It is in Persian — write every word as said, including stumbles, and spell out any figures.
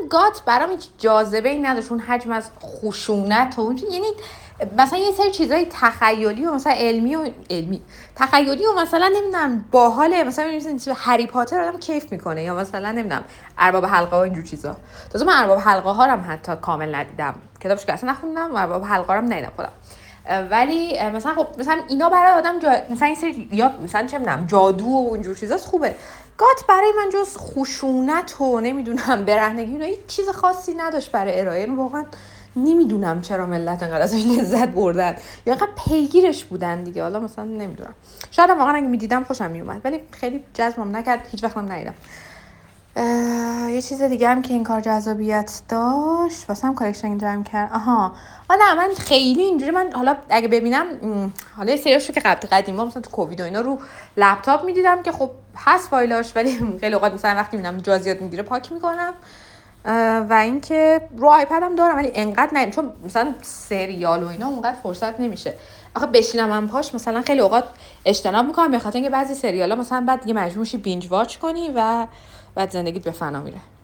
گات برام هیچ جاذبه ای نداشت، اون حجم از خشونت و یعنی مثلا یه سری چیزای تخیلی و مثلا علمی و علمی تخیلی و مثلا نمیدونم باحاله، مثلا می‌بینید هری پاتر آدم کیف میکنه، یا مثلا نمیدونم ارباب حلقه و اینجور چیزا. تازه من ارباب حلقه ها رو هم حتی کامل ندیدم، کتابش که اصلا نخوندم و ارباب حلقه رو هم ندیدم خودم. ولی مثلا خب مثلا اینا برای آدم جا... مثلا این سری یا مثلا چه میدونم جادو و اینجور چیزاست خوبه. گات برای من جز خشونت و نمیدونم برهنگی و هیچ چیز خاصی نداشت برای ارائه. این واقعا نمیدونم چرا ملت انقدر ازش لذت بردن یا انقدر پیگیرش بودن دیگه. حالا مثلا نمیدونم، شاید واقعا اگه میدیدم خوشم میومد، ولی خیلی جذبم نکرد، هیچ وقتم ندیدم. یه چیز دیگه هم که این کار جذابیت داشت واسه هم کالکشن جمع کرد. آها حالا من خیلی اینجوری، من حالا اگه ببینم حالا سریاش رو که قبل قدیما مثلا تو کووید و اینا رو لپتاپ میدیدم که خب هست فایلاش، ولی خیلی اوقات مثلا وقتی میبینم جا زیاد میگیره پاک میکنم. و اینکه رو آیپد هم دارم ولی انقدر نه، چون مثلا سریال و اینا اونقدر فرصت نمیشه. آخه بشینم من پاش مثلا خیلی اوقات اجتناب میکنم، به خاطر اینکه بعضی سریالا مثلا بعد دیگه مجبور میشی بینج واچ کنی و بعد زندگیت به فنا میره.